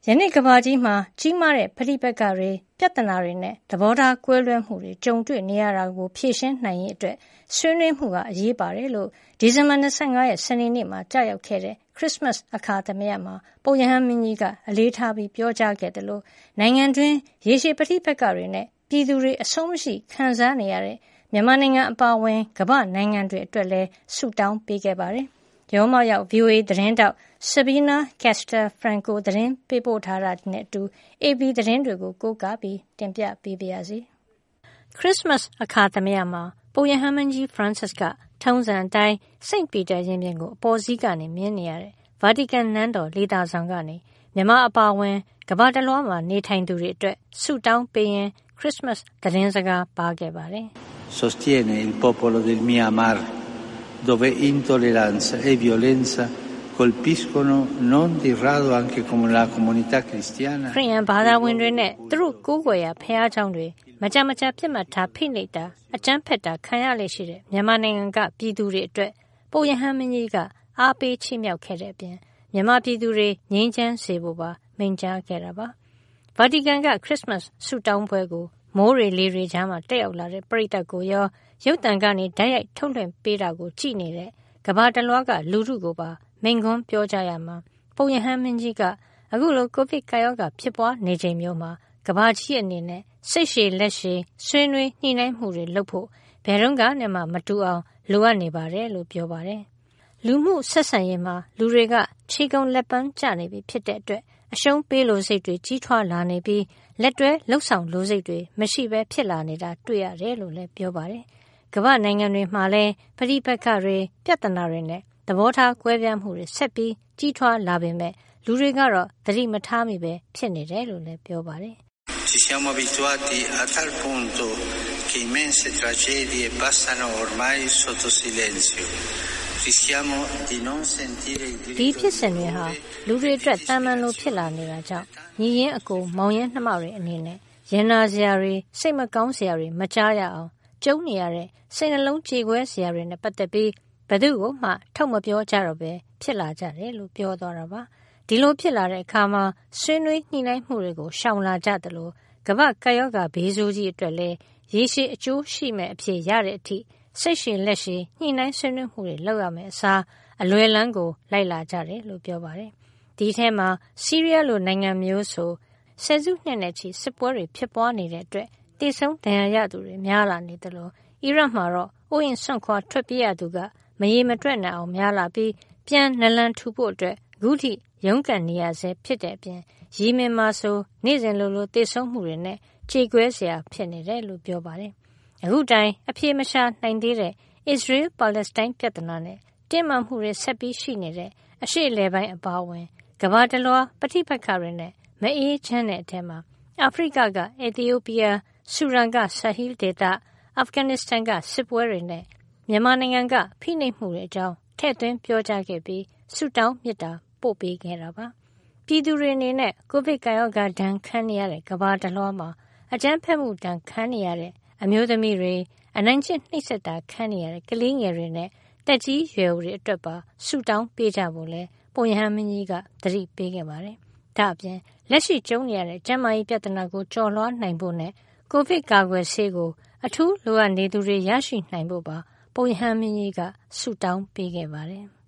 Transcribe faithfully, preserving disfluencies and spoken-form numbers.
ယနေ့ကမ္ဘာကြီးမှာကြီးမားတဲ့ပဋိပက္ခတွေပြဿနာတွေနဲ့သဘောထားကွဲလွဲမှုတွေကြုံတွေ့နေရတာကိုဖြေရှင်းနိုင်ရေးအတွက်ဆွေးနွေးမှုကအရေးပါတယ်လို့ဒီဇင်ဘာ၂၅ရက်စနေနေ့မှာကြာရောက်ခဲ့တဲ့ခရစ်စမတ်အခါသမယမှာပုပ်ရဟန်းမင်းကြီးကအလေးထားပြီးပြောကြားခဲ့တယ်လို့နိုင်ငံတွင်းရေရှည်ပဋိပက္ခတွေနဲ့ပြည်သူတွေအဆုံးမရှိခံစားနေရတဲ့မြန်မာနိုင်ငံအပါအဝင်ကမ္ဘာနိုင်ငံတွေအတွက်လည်းဆုတောင်းပေးခဲ့ပါတယ်။ရောမရောက် ဗွီအိုအေ သတင်းတောက် Sabina Castel Franco သတင်းပေးပို့ထားတာနဲ့အတူ အေပီ သတင်းတွေကိုကိုးကားပြီးတင်ပြပေးပါရစေ။ခရစ်စမတ်အခါသမယမှာပုပ်ရဟန်းမင်းကြီး Francis ကထုံးစံအတိုင်းစိန့်ပီတာရင်ပြင်ကိုအပေါ်စီးကနေမြင်နေရတဲ့ဗာတီကန်နန်းတော်လေသာဆောင်ကနေမြန်မာအပါအဝင်ကမ္ဘာတလွှားမှာနေထိုင်သူတွေအတွက်ဆုတောင်းပေးရင်းခရစ်စမတ်သတင်းစကားပါခဲ့ပါတယ်။ Sostiene il popolo del Myanmar dove intolleranza e violenza colpiscono non di rado anche come la comunità cristiana ခရစ်ယာန်ဘာသာဝင်တွေနဲ့သူတို့ကိုးကွယ်ရာဘုရားကျောင်းတွေမကြမကြပြစ်မှတ်ထားဖိနှိပ်တာအကြမ်းဖက်တာခံရလေရှိတဲ့မြန်မာနိုင်ငံကပြည်သူတွေအတွက်ပုပ်ရဟန်းမင်းကြီးကအားပေးချီးမြှောက်ခဲ့တဲ့အပြင်မြန်မာပြည်သူတွေငြိမ်းချမ်းစေဖို့ပါမိန့်ကြားခဲ့တာပါဗာတီကန်ကခရစ်စမတ်ဆုတောင်းပွဲကိုမိုးရေလေတွေကြားမှာတက်ရောက်လာတဲ့ပရိသတ်ကိုရောရုပ်သံကနေဓာတ်ရိုက်ထုတ်လွှင့်ပေးတာကိုကြည့်နေတဲ့ကမ္ဘာတလွှားကလူထုကိုပါမိန့်ခွန်းပြောကြရမှာပုပ်ရဟန်းမင်းကြီးကအခုလိုကိုဗစ်ကာရောဂါဖြစ်ပွားနေချိန်မျိုးမှာကမ္ဘာကြီးအနေနဲ့စိတ်ရှည်လက်ရှည်ဆွေးနွေးညှိနှိုင်းမှုတွေလုပ်ဖို့ဘယ်တော့မှမမတူအောင်လိုအပ်နေပါတယ်လို့ပြောပါတယ်လူမှုဆက်ဆံရေးမှာလူတွေကခြေကုံလက်ပန်းကျနေပြီဖြစ်တဲ့အတွက်အရှုံးပေးလိုစိတ်တွေကြီးထွားလာနေပြီးလက်တွဲလှုပ်ဆောင်လိုစိတ်တွေမရှိဘဲဖြစ်လာနေတာတွေ့ရတယ်လို့လည်းပြောပါတယ်ကမ္ဘာနိုင်ငံတွေမှာလည်းပဋိပက္ခတွေပြဿနာတွေနဲ့သဘောထားကွဲပြားမှုတွေဆက်ပြီးကြီးထွားလာပေမဲ့လူတွေကတော့သတိမထားမိပဲဖြစ်နေတယ်လို့လည်းပြောပါတယ် Ci siamo abituati a tal punto che immense tragedie passano ormai sotto silenzio. Rischiamo di non sentire il diritto ဒီဖြစ်စဉ်တွေဟာလူတွေအတွက်တန်မှန်လိုဖြစ်လာနေတာကြောင့်ညီရင်းအကိုမောင်ရင်းနှမတွေအနေနဲ့ရင်နာစရာတွေစိတ်မကောင်းစရာတွေမကြားရအောင်ကျုံနေရတဲ့စိတ်နှလုံးကြေကွဲစရာတွေနဲ့ပတ်သက်ပြီးဘယ်သူ့ကိုမှထုတ်မပြောကြတော့ပဲဖြစ်လာကြတယ်လို့ပြောသွားတာပါဒီလိုဖြစ်လာတဲ့အခါမှာဆွေးနွေးညှိနှိုင်းမှုတွေကိုရှောင်လာကြသလိုကမ္ဘာကာယောဂါဘေးဆိုးကြီးအတွက်လည်းရေရှည်အကျိုးရှိမဲ့အဖြစ်ရတဲ့အထိစိတ်ရှည်လက်ရှည်ညှိနှိုင်းဆွေးနွေးမှုတွေလုပ်ရမယ်အစားအလွယ်လန်းကိုလိုက်လာကြတယ်လို့ပြောပါတယ်ဒီထဲမှာဆီးရီးယားလိုနိုင်ငံမျိုးဆိုဆယ်စုနှစ်နဲ့ချီစစ်ပွဲတွေဖြစ်ပွားနေတဲ့အတွက်တည်ဆုံးဒဏ်ရာရသူတွေများလာနေတယ်လို့အီရတ်မှာတော့အိုးရင်ဆွန့်ခွာထွက်ပြေးရသူကမရေမတွက်နိုင်အောင်များလာပြီးပြန်နလန်ထူဖို့အတွက်အခုထိရုန်းကန်နေရဆဲဖြစ်တဲ့အပြင်ယီမင်မှာဆိုနေ့စဉ်လိုလိုတည်ဆုံးမှုတွေနဲ့ကြေကွဲစရာဖြစ်နေတယ်လို့ပြောပါတယ်အခုတိုင်အပြေမရှာနိုင်သေးတဲ့အစ္စရေးပါလက်စတိုင်းပြဿနာနဲ့တင်းမာမှုတွေဆက်ပြီးရှိနေတဲ့အရှေ့အလယ်ပိုင်းအပါအဝင်ကမ္ဘာတလွှားပဋိပက္ခတွေနဲ့မအေးချမ်းတဲ့အထက်မှာအာဖရိကကအက်သီယိုးပီးယားဆူဒန်ကဆာဟီးဒေသအာဖဂန်နစ္စတန်ကစစ်ပွဲတွေနဲ့မြန်မာနိုင်ငံကဖိနှိပ်မှုတွေအကြောင်းထည့်သွင်းပြောကြားခဲ့ပြီးဆုတောင်းမေတ္တာပို့ပေးခဲ့တာပါပြည်သူတွေအနေနဲ့ကိုဗစ်ကာရောဂါဒဏ်ခံနေရတဲ့ကမ္ဘာတလွှားမှာအကြမ်းဖက်မှုဒဏ်ခံနေရတဲ့အမျိုးသမီးတွေအနိုင်ကျင့်နှိပ်စက်တာခံနေရတဲ့ကလေးငယ်တွေနဲ့တက်ကြီးရွယ်အိုတွေအတွက်ပါဆုတောင်းပေးကြဖို့လဲပုပ်ရဟန်းမင်းကြီးကသတိပေးခဲ့ပါတယ်ဒါအပြင်လက်ရှိကျုံနေရတဲ့ကျန်းမာရေးပြဿနာကိုကျော်လွှားနိုင်ဖို့နဲ့ကိုဗစ်ကာကွယ်ဆေးကိုအထူးလိုအပ်နေသူတွေရရှိနိုင်ဖို့ပါပုပ်ရဟန်းမင်းကြီးကဆုတောင်းပေးခဲ့ပါတယ်